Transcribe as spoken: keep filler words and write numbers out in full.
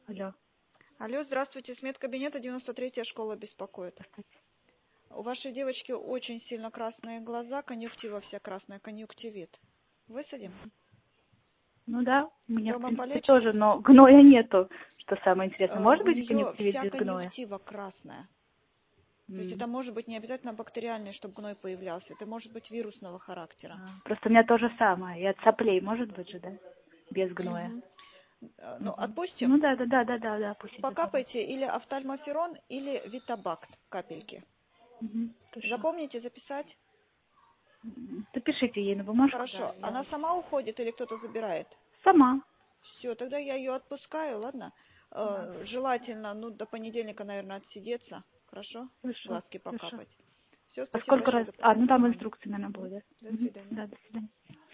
Алло. Алло, здравствуйте. С медкабинета девяносто третья школа беспокоит. У вашей девочки очень сильно красные глаза, конъюнктива вся красная, конъюнктивит. Высадим? Ну да, у меня Дома в принципе полечите? тоже, но гноя нету, что самое интересное. Э, Может У быть нее конъюнктивит вся без гноя? конъюнктива красная. То есть М. это может быть не обязательно бактериальный, чтобы гной появлялся. Это может быть вирусного характера. А, Просто у меня то же самое. И от соплей может быть же, да? Без гноя. Мгм. Э, Ну, Мгм. отпустим. Ну да, да, да, да, да, да, пусть идет. Покапайте или офтальмоферон, или витабакт капельки. Угу, хорошо. Запомните, записать? М, Запишите ей на бумажку, да. Хорошо. Я Она сама уходит или кто-то забирает? сама. Все, тогда я ее отпускаю, ладно? Да. Э, Желательно, ну, до понедельника, наверное, отсидеться. Хорошо? Хорошо, Глазки хорошо. покапать. Все, А спасибо сколько большое раз? за А, ну там внимание. инструкции, наверное, Мгм. будет. До Угу. свидания. Да, до свидания.